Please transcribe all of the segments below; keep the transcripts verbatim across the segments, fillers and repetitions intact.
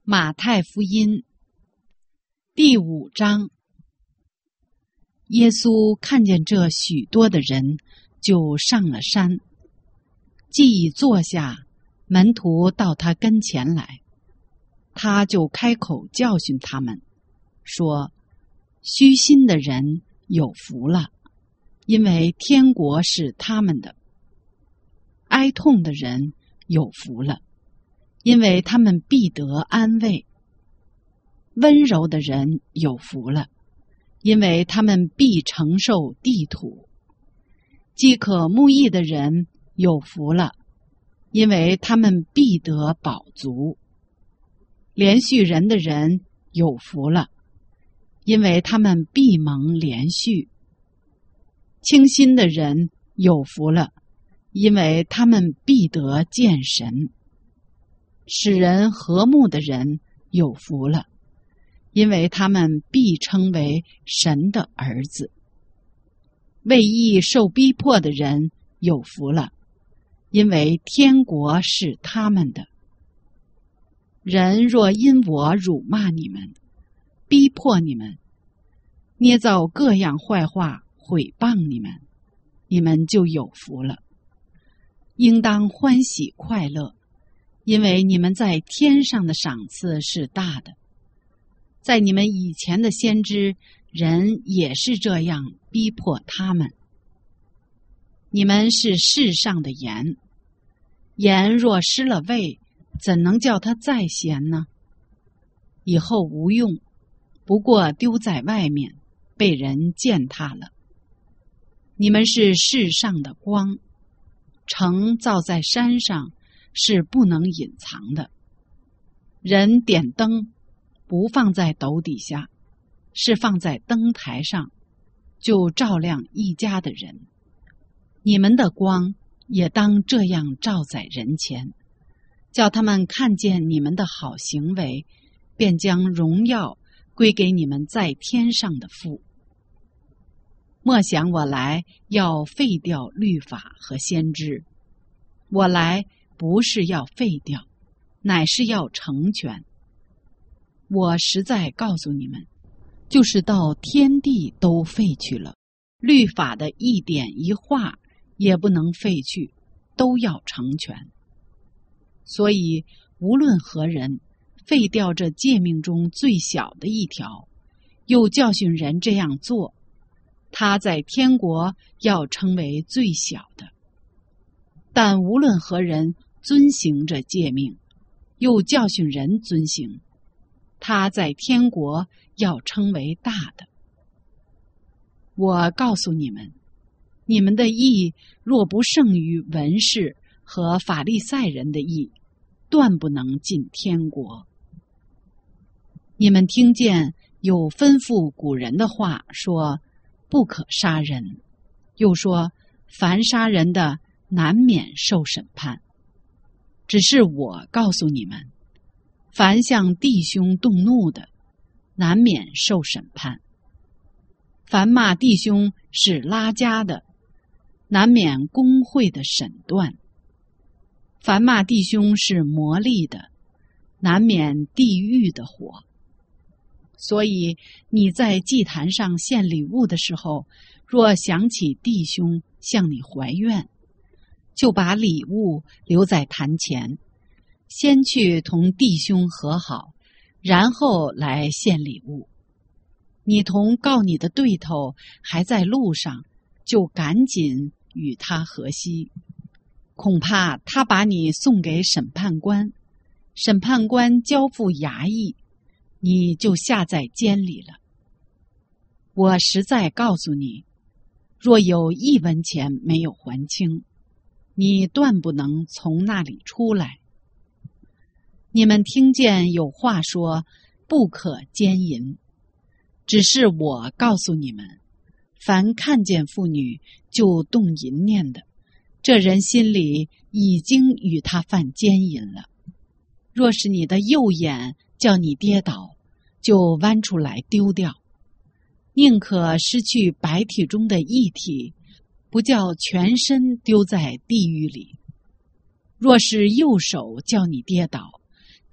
马太福音第五章。耶稣看见这许多的人，就上了山。既已坐下，门徒到他跟前来，他就开口教训他们，说：虚心的人有福了，因为天国是他们的；哀痛的人有福了，因为他们必得安慰；温柔的人有福了，因为他们必承受地土；饥渴慕义的人有福了，因为他们必得饱足；连续人的人有福了，因为他们必蒙连续；清心的人有福了，因为他们必得见神；使人和睦的人有福了，因为他们必称为神的儿子；为义受逼迫的人有福了，因为天国是他们的。人若因我辱骂你们，逼迫你们，捏造各样坏话毁谤你们，你们就有福了。应当欢喜快乐，因为你们在天上的赏赐是大的。在你们以前的先知，人也是这样逼迫他们。你们是世上的盐，盐若失了味，怎能叫它再咸呢？以后无用，不过丢在外面，被人践踏了。你们是世上的光，城造在山上，是不能隐藏的。人点灯，不放在斗底下，是放在灯台上，就照亮一家的人。你们的光也当这样照在人前，叫他们看见你们的好行为，便将荣耀归给你们在天上的父。莫想我来要废掉律法和先知，我来不是要废掉，乃是要成全。我实在告诉你们，就是到天地都废去了，律法的一点一画也不能废去，都要成全。所以无论何人废掉这诫命中最小的一条，又教训人这样做，他在天国要称为最小的。但无论何人遵行这诫命，又教训人遵行，他在天国要称为大的。我告诉你们，你们的义若不胜于文士和法利赛人的义，断不能进天国。你们听见有吩咐古人的话，说不可杀人，又说凡杀人的难免受审判。只是我告诉你们，凡向弟兄动怒的，难免受审判；凡骂弟兄是拉加的，难免公会的审断；凡骂弟兄是魔力的，难免地狱的火。所以你在祭坛上献礼物的时候，若想起弟兄向你怀怨，就把礼物留在坛前，先去同弟兄和好，然后来献礼物。你同告你的对头还在路上，就赶紧与他和稀，恐怕他把你送给审判官，审判官交付衙役，你就下在监里了。我实在告诉你，若有一文钱没有还清，你断不能从那里出来。你们听见有话说，不可奸淫。只是我告诉你们，凡看见妇女就动淫念的，这人心里已经与他犯奸淫了。若是你的右眼叫你跌倒，就剜出来丢掉，宁可失去百体中的一体，不叫全身丢在地狱里。若是右手叫你跌倒，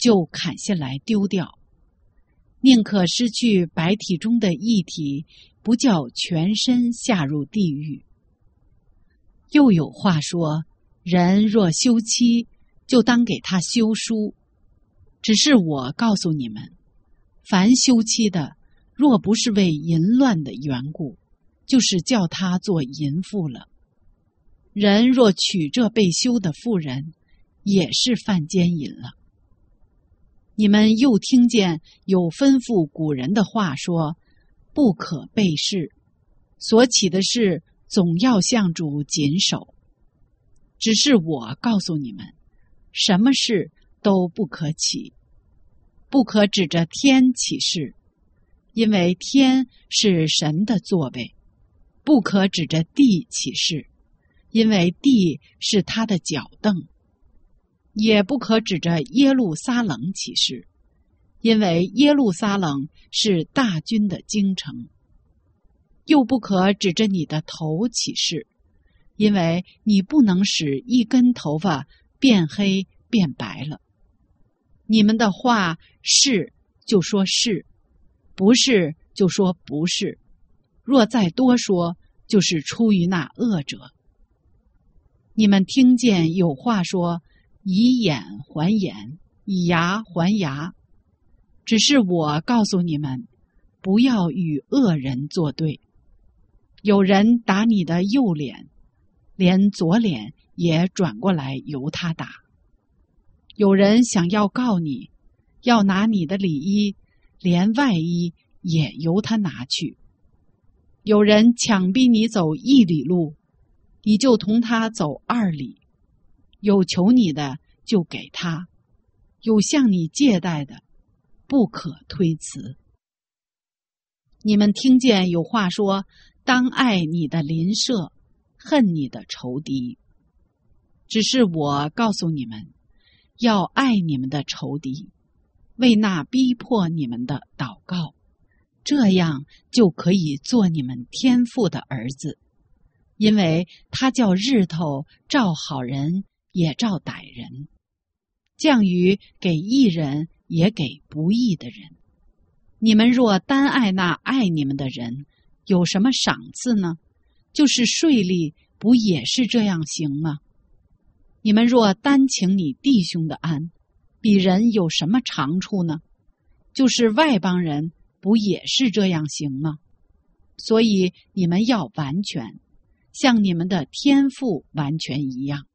就砍下来丢掉，宁可失去百体中的一体，不叫全身下入地狱。又有话说，人若休妻，就当给他休书。只是我告诉你们，凡休妻的，若不是为淫乱的缘故，就是叫他做淫妇了。人若娶这被休的妇人，也是犯奸淫了。你们又听见有吩咐古人的话说，不可背誓，所起的事总要向主谨守。只是我告诉你们，什么事都不可起，不可指着天起誓，因为天是神的座位；不可指着地起誓，因为地是他的脚凳；也不可指着耶路撒冷起誓，因为耶路撒冷是大军的京城；又不可指着你的头起誓，因为你不能使一根头发变黑变白了。你们的话是就说是，不是就说不是，若再多说，就是出于那恶者。你们听见有话说，以眼还眼，以牙还牙。只是我告诉你们，不要与恶人作对。有人打你的右脸，连左脸也转过来由他打。有人想要告你，要拿你的里衣，连外衣也由他拿去。有人强逼你走一里路，你就同他走二里。有求你的就给他，有向你借贷的，不可推辞。你们听见有话说，当爱你的邻舍，恨你的仇敌。只是我告诉你们，要爱你们的仇敌，为那逼迫你们的祷告，这样就可以做你们天父的儿子。因为他叫日头照好人也照歹人，降雨给义人也给不义的人。你们若单爱那爱你们的人，有什么赏赐呢？就是税吏不也是这样行吗？你们若单请你弟兄的安，比人有什么长处呢？就是外邦人不也是这样行吗？所以你们要完全，像你们的天父完全一样。